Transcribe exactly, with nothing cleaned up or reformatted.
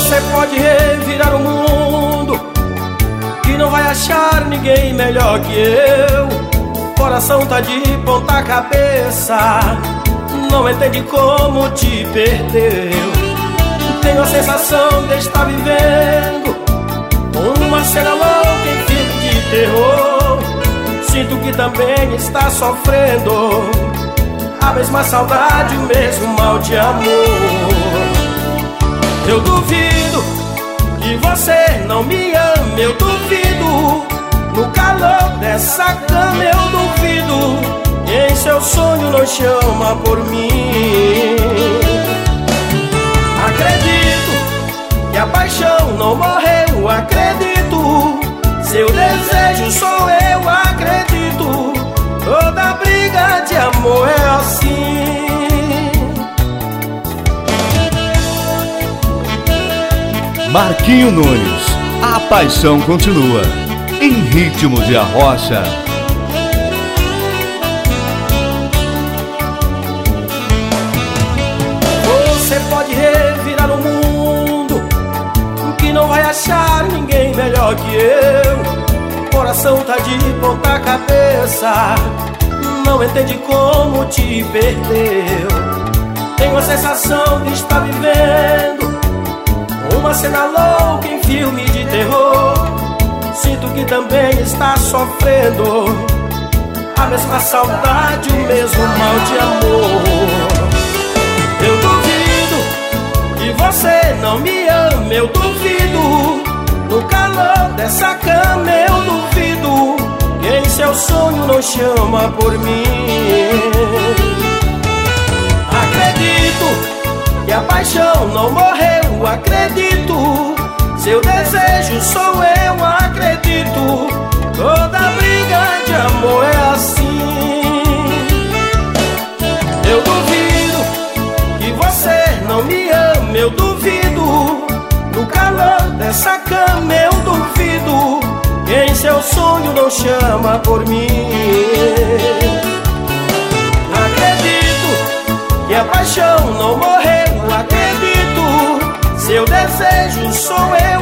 Você pode revirar o mundo, que não vai achar ninguém melhor que eu. Coração tá de ponta cabeça, não entende como te perdeu. Tenho a sensação de estar vivendo uma cena louca em filme de terror. Sinto que também está sofrendo a mesma saudade, o mesmo mal de amor. Eu duvido que você não me ame, eu duvido. No calor dessa cama eu duvido que em seu sonho não chama por mim. Acredito que a paixão não morreu, acredito. Seu desejo sou eu, acredito. Toda briga de amor é assim. Marquinho Nunes, a paixão continua, em ritmo de arrocha. Você pode revirar o mundo, que não vai achar ninguém melhor que eu. Coração tá de ponta cabeça, não entende como te perdeu. Tenho a sensação de estar vivendo uma cena louca em filme de terror. Sinto que também está sofrendo a mesma saudade, o mesmo mal de amor. Eu duvido que você não me ame, eu duvido. No calor dessa cama eu duvido que em seu sonho não chama por mim. Acredito que a paixão não morreu, acredito. Seu desejo sou eu, acredito. Toda briga de amor é assim. Eu duvido que você não me ame, eu duvido. No calor dessa cama eu duvido que em seu sonho não chama por mim. Acredito que a paixão não morreu, acredito. Seu desejo sou eu,